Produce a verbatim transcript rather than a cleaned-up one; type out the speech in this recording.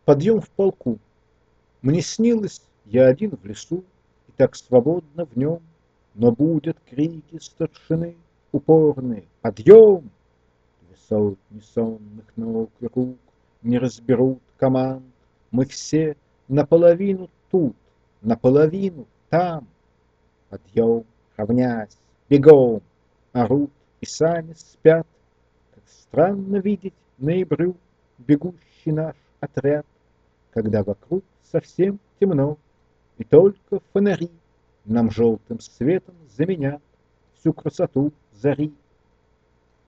Подъем в полку. Мне снилось, я один в лесу, И так свободно в нем, Но будут крики старшины упорные: подъем! Две сотни сонных ног и рук Не разберут команд. Мы все наполовину тут, наполовину там. Подъем, равнясь, бегом! Орут и сами спят. Как странно видеть ноябрю Бегущий наш отряд, Когда вокруг совсем темно, И только фонари Нам желтым светом заменят Всю красоту зари.